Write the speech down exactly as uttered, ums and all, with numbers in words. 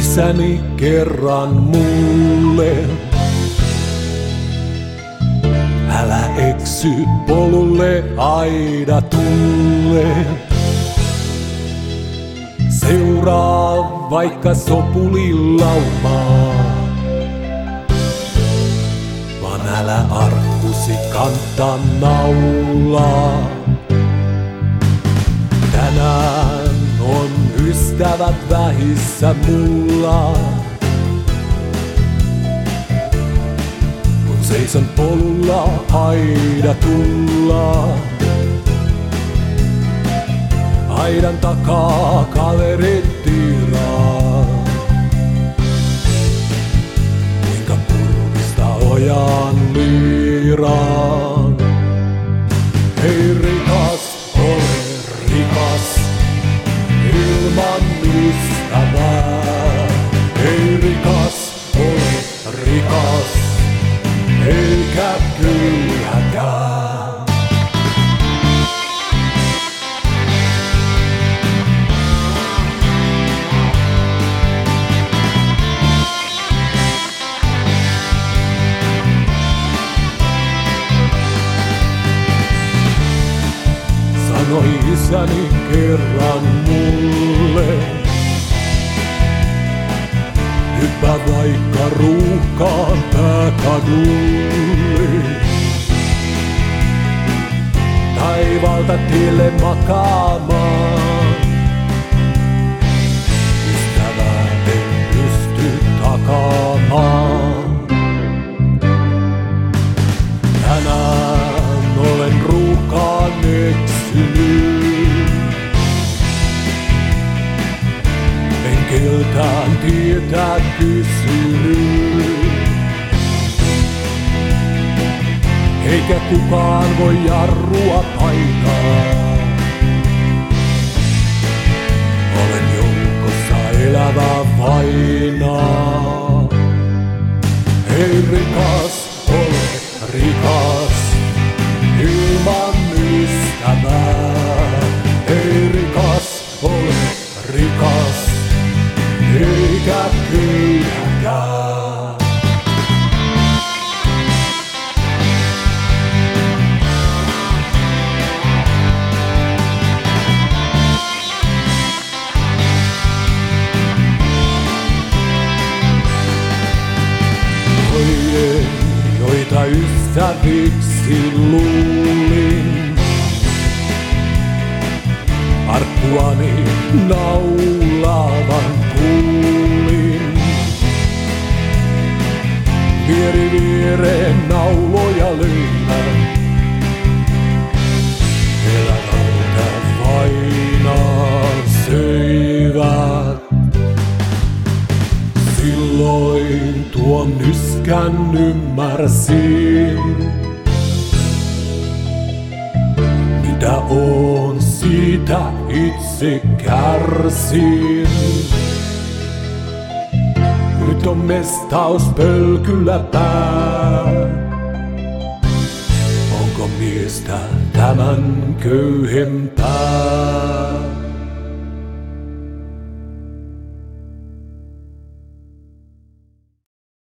isäni kerran mulle. Älä eksy polulle aidatulle. Seuraa vaikka sopulilaumaa, vaan älä arkkusi kantaa naulaa. Tänään on ystävät vähissä mulla, kun seison polulla aidatulla. Aidan takaa kaverit tiraa, kuinka kurvista ojaan liiraan. Hei rikas, ole rikas, ilman ystävää. Hei rikas, ole rikas, eikä kylläkään. Sanoi isäni kerran mulle, hyppää vaikka ruuhkaan pääkadulle. Taivaalta tielle makaamaan, ystävää en pysty takaamaan. Tänään olen ruuhkaan eksynyt, en keltään tietää kysynyt. Eikä kukaan voi jarrua painaa, olen joukossa elävä vainaa. Hei rikas, ole rikas, ilman ystävää. Hei rikas, ole rikas, eikä kylläkään. Ojien, joita ystäviksi luulin, arkkuani naulavan kuulin. Vieri viereen nauloja löymään, elävältä vainaa söivät. Silloin tuon nyskän ymmärsin, mitä oon siitä itse kärsin. Nyt on mestaus pölkyllä pää, onko miestä tämän köyhempää?